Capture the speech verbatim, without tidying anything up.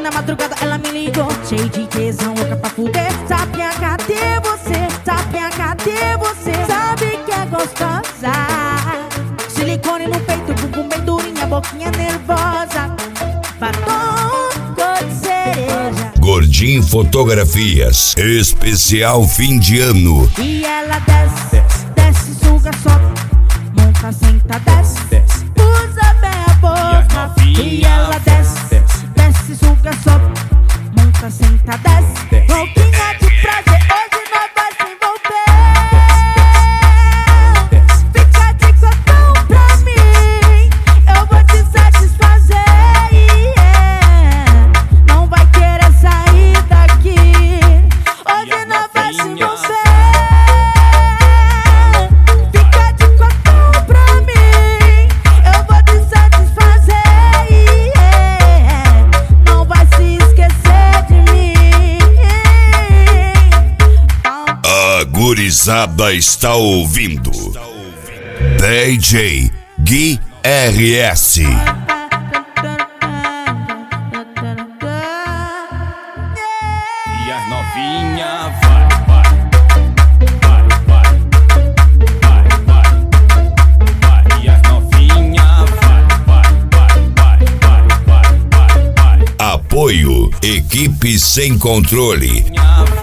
na madrugada ela me ligou, cheio de tesão, louca pra fuder. Sapinha, cadê você? Sapinha, cadê você? Sabe que é gostosa, silicone no peito, bumbum bem durinha, boquinha nervosa, batom cor de cereja. Gordinho Fotografias, especial fim de ano. E ela desce, desce, desce, suga, sobe, monta, senta, desce, desce, usa bem a boca. E ela desce, desce, desce, suga, sobe, monta, senta, desce, boquinha de prazer, hoje nós vai se envolver. Fica de cotão pra mim, eu vou te satisfazer, yeah. Não vai querer sair daqui, hoje nós vai se envolver. Fica de cotão pra mim, eu vou te satisfazer, yeah. Não vai se esquecer de mim. A gurizada está ouvindo D J Gui R S. E as novinha vai, vai, vai, vai, vai, vai, vai. E as novinha vai, vai, vai, vai, vai, vai, vai, vai. Apoio Equipe Sem Controle. Vai.